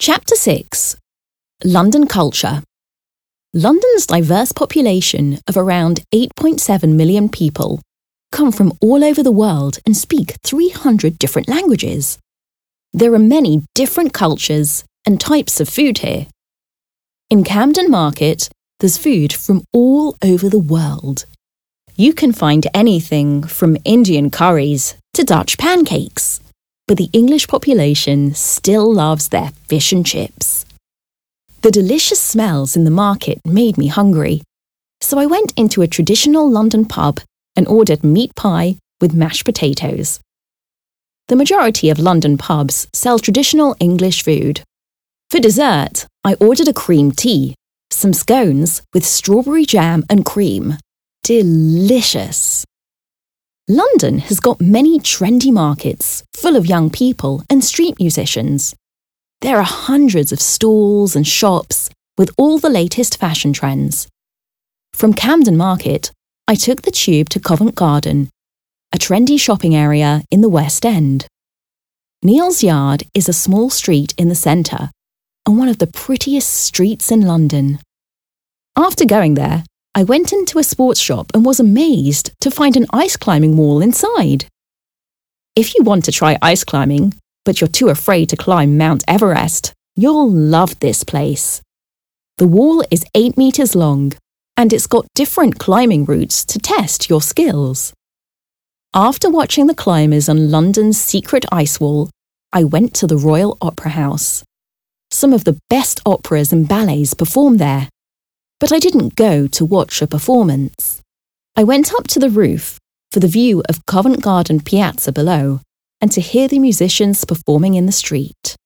Chapter 6. London Culture. London's diverse population of around 8.7 million people come from all over the world and speak 300 different languages. There are many different cultures and types of food here. In Camden Market, there's food from all over the world. You can find anything from Indian curries to Dutch pancakes, but the English population still loves their fish and chips. The delicious smells in the market made me hungry, so I went into a traditional London pub and ordered meat pie with mashed potatoes. The majority of London pubs sell traditional English food. For dessert, I ordered a cream tea, some scones with strawberry jam and cream. Delicious! London has got many trendy markets full of young people and street musicians. There are hundreds of stalls and shops with all the latest fashion trends. From Camden Market, I took the tube to Covent Garden, a trendy shopping area in the West End. Neal's Yard is a small street in the centre and one of the prettiest streets in London. After going there, I went into a sports shop and was amazed to find an ice climbing wall inside. If you want to try ice climbing, but you're too afraid to climb Mount Everest, you'll love this place. The wall is 8 meters long, and it's got different climbing routes to test your skills. After watching the climbers on London's secret ice wall, I went to the Royal Opera House. Some of the best operas and ballets perform there. But I didn't go to watch a performance. I went up to the roof for the view of Covent Garden Piazza below and to hear the musicians performing in the street.